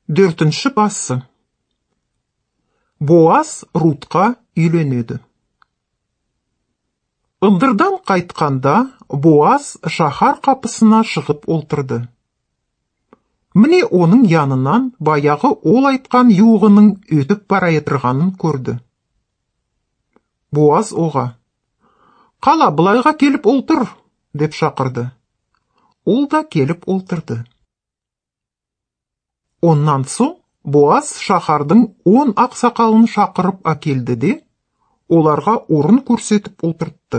4-ші басы. Боаз Рутқа үйленеді. Ындырдан қайтқанда Боаз шаһар қапысына шығып отырды. Міне оның янынан баяғы ол айтқан юғының өтіп бара жатырғанын көрді. Боаз оға: «Қала былайға келіп олтыр», деп шақырды. Ол да келіп олтырды. Оннан соң Боаз шаһардың 10 ақсақалын шақырып әкелді де, оларға орын көрсетіп отыртты.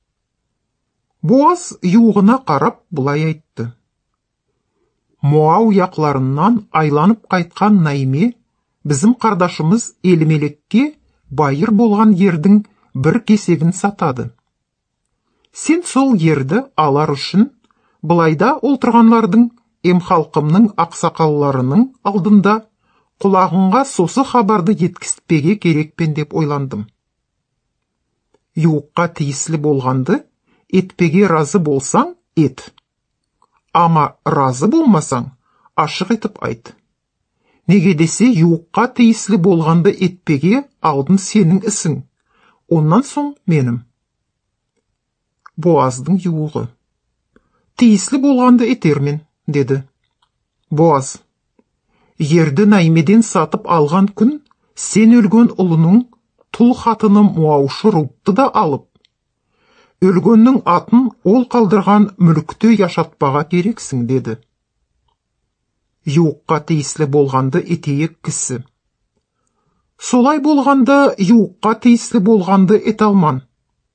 Боаз юғына қарап бұлай айтты: «Моау яқларынан айланып қайтқан Найме біздің қардашымыз Елімелекке байыр болған ердің бір кесегін сатады. Сен сол ерді алар үшін былайда олтырғанлардың халқымның ақсақалларының алдында құлағыңға сосы хабарды еткізтпеге керекпен деп ойландым. Юққа тиіслі болғанды етпеге разы болсаң, ет. Ама разы болмасаң, ашық етіп айт. Неге десе, юққа тиіслі болғанды етпеге алдын сенің ісің, оннан соң менім». Боаздың юғы: «Тиіслі болғанды етермен», деді. Боаз: «Ерді Наймеден сатып алған күн, сен өлген ұлының тұл хатыны Муаушы Рутты да алып, өлгеннің атын ол қалдырған мүлікті яшатпаға керексің», деді. Юққа тиіслі болғанды етейік кісі: «Солай болғанда юққа тиіслі болғанды ет алман.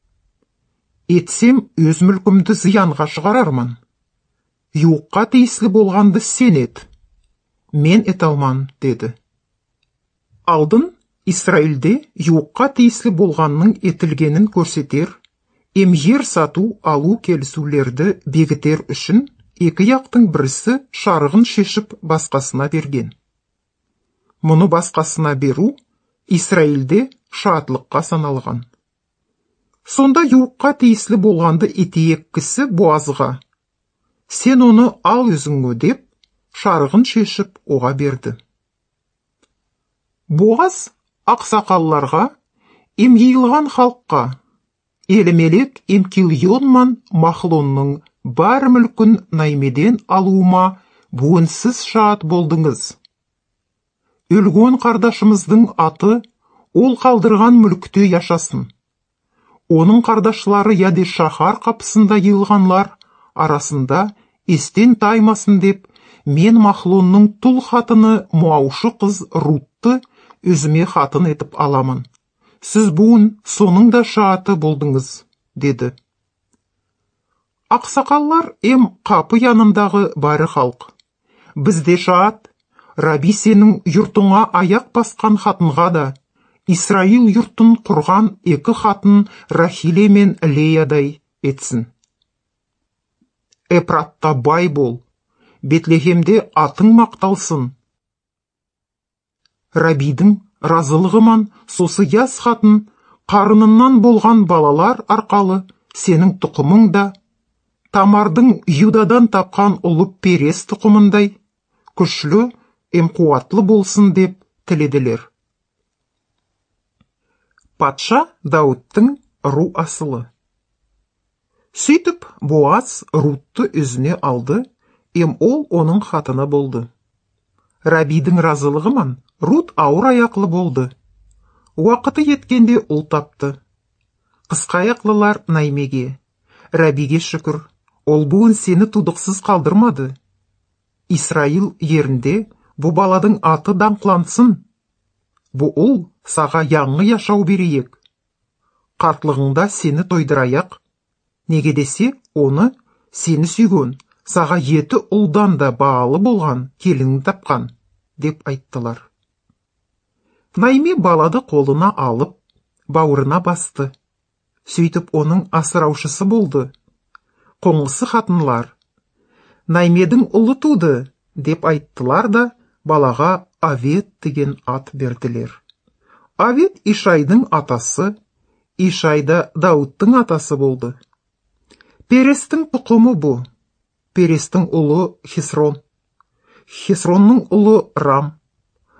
Етсем өз мүлкімді зиянға шығарарман. Юққа тиіслі болғанды сен ет, мен ет алман», деді. Алдын Исраилде юққа тиіслі болғанның етілгенін көрсетер, жер сату алу келісулерді бекітер үшін екі яқтың бірісі шарығын шешіп басқасына берген. Мұны басқасына беру Исраилде шатлыққа саналған. Сонда юққа тиіслі болғанды етейік кісі Боазға: «Сен оны ал өзіңе», деп шарығын шешіп оға берді. Боаз ақсақалларға, жиылған халыққа: «Елімелек Килйонман Махлонның бар мүлкін Наймеден алуыма буынсыз шаат болдыңыз. Өлген қардашымыздың аты ол қалдырған мүлікте яшасын. Оның қардашлары яде шаһар қапысында жиылғанлар арасында естен таймасын деп, мен Махлонның тұл хатыны Муаушы қыз Рутты өзіме хатын етіп аламын. Сіз буын соның да шааты болдыңыз», деді. Ақсақаллар қапы янындағы бары халық: «Бізде шаат, Раби сенің юртыңа аяқ басқан хатынға да, Исраил юртын құрған екі хатын Рахиле мен Леядай етсін. Эпратта бай бол, Бетлехемде атың мақталсын. Рабидің разылығыман сосы яз хатын қарынынан болған балалар арқалы сенің тұқымың да, Тамардың Юдадан тапқан ұлы Перес тұқымындай, күшлі, қуатлы болсын деп тіледілер». Патша Дауыттың ру асылы. Сөйтіп, Боаз Рутты өзіне алды, ол оның хатыны болды. Рабидің разылығыман Рут ауыр аяқлы болды. Уақыты еткенде ұл тапты. Қысқа аяқлылар Наймеге: «Рабиге шүкір, ол буын сені тудықсыз қалдырмады. Исраил ерінде бұ баладың аты даңқлансын. Бұ ұл саға яңы яшау берейік. Қартлығыңда сені тойдыраяқ. Неге десе, оны сені сүйген, саға еті ұлдан да бағалы болған келінің тапқан», деп айттылар. Найме балады қолына алып, бауырына басты. Сөйтіп оның асыраушысы болды. Қоңылсы хатынлар: «Наймедің ұлы туды», деп айттылар да балаға Авет деген ат берділер. Авет Ишайдың атасы, Ишайда Дауыттың атасы болды. Перестің тұқымы бұ. Перестің ұлы Хесрон. Хесронның ұлы Рам.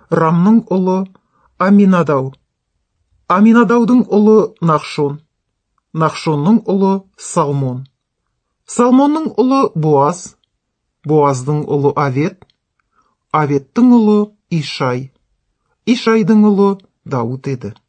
Рамның ұлы Аминадау. Аминадаудың ұлы Нахшон. Нахшонның ұлы Салмон. Салмонның ұлы Боаз. Боаздың ұлы Авет. Аветтің ұлы Ишай. Ишайдың ұлы Дауд еді.